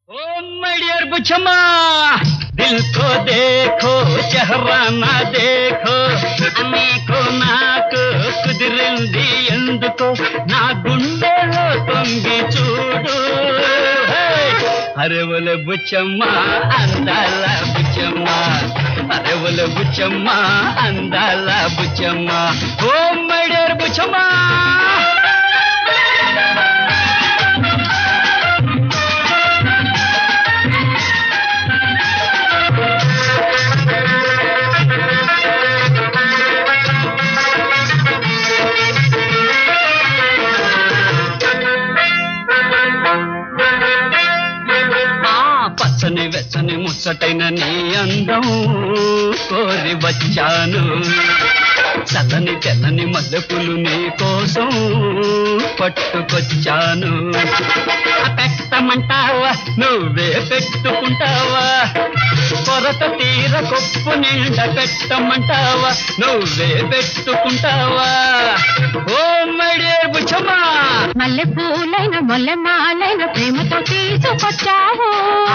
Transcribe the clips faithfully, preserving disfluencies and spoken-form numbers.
Oh my dear बुच्चम्मा, दिल को देखो चेहरा ना देखो, అనేకో నాకు కుదిరింది ఎందుకో, నా గుండెలో తొంగి చూడు. అరెవల బుచ్చమ్మ అందాల బుచ్చమ్మ, అరెవల బుచ్చమ్మ అందాల Buchamma, oh my dear Buchamma. పచ్చని వెచ్చని ముచ్చటైన నీ అందం కోరి వచ్చాను, చల్లని తెల్లని మల్లెపూలు నీ కోసం పట్టుకొచ్చాను. పెట్టమంటావా నువ్వే పెట్టుకుంటావా, కొరత తీర కొప్పు నిండా పెట్టమంటావా నువ్వే పెట్టుకుంటావా, ఓ మై డియర్ బుచ్చమ్మ. మల్లె పూలైన మొల్లె మాలైన ప్రేమతో తీసుకొచ్చావు,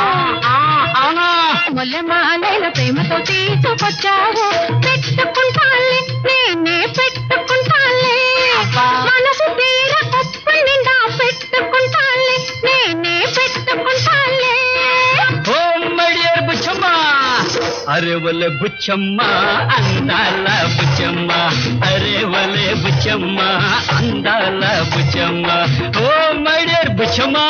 మొల్లె మాలైన ప్రేమతో తీసుకొచ్చావు. పెట్టుకుంటాలే నేనే పెట్టుకుంటాలే, మనసు తీర కొప్పు నిండా పెట్టుకుంటాలే నేనే పెట్టుకుంటాలే, ఓ మై డియర్ బుచ్చమ్మ. అరే వలే బుచ్చమ్మ అందాల బుచ్చమ్మ, అరే వలే బుచ్చమ్మ అందాల Buchamma, oh my dear Buchamma.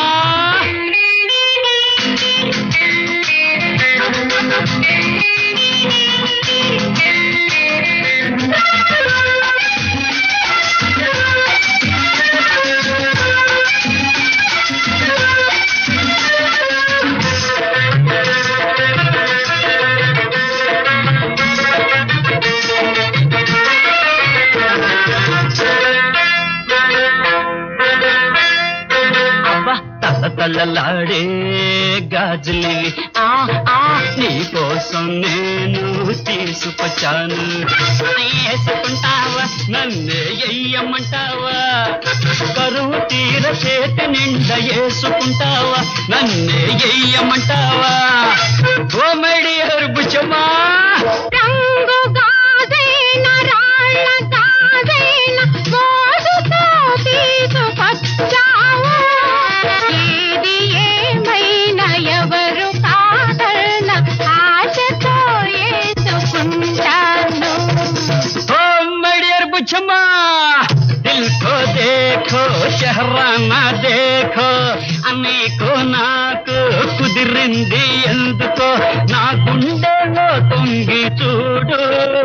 తల్లలాడే గాజులివి ఆ ఆ నీ కోసం నేను తీసుకొచ్చాను. వేసుకుంటావా నన్నే ఎయ్యమంటావా, కరువు తీర చేతి నిండా వేసుకుంటావా నన్నే ఎయ్యమంటావా, ఓ మై డియర్ బుచ్చమ్మ. రంగు గాజైన రాళ్ళ గాజైన మోజుతో తీసుకొచ్చావు, ఏది ఏమైనా ఎవరు కాదన్న ఆశతో వేసుకుంటాను. ఓ మై డియర్ బుచ్చమ్మ, దిల్ కో దేఖో చెహరా నా దేఖో, అనేకో నాకు కుదిరింది ఎందుకో, నా గుండెలో తొంగి చూడు.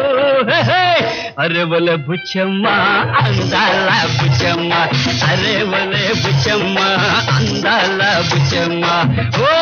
అరెవల బుచ్చమ్మ అందాల బుచ్చమ్మ, అరెవలే బుచ్చమ్మ అందాల బుచ్చమ్మ, ఓ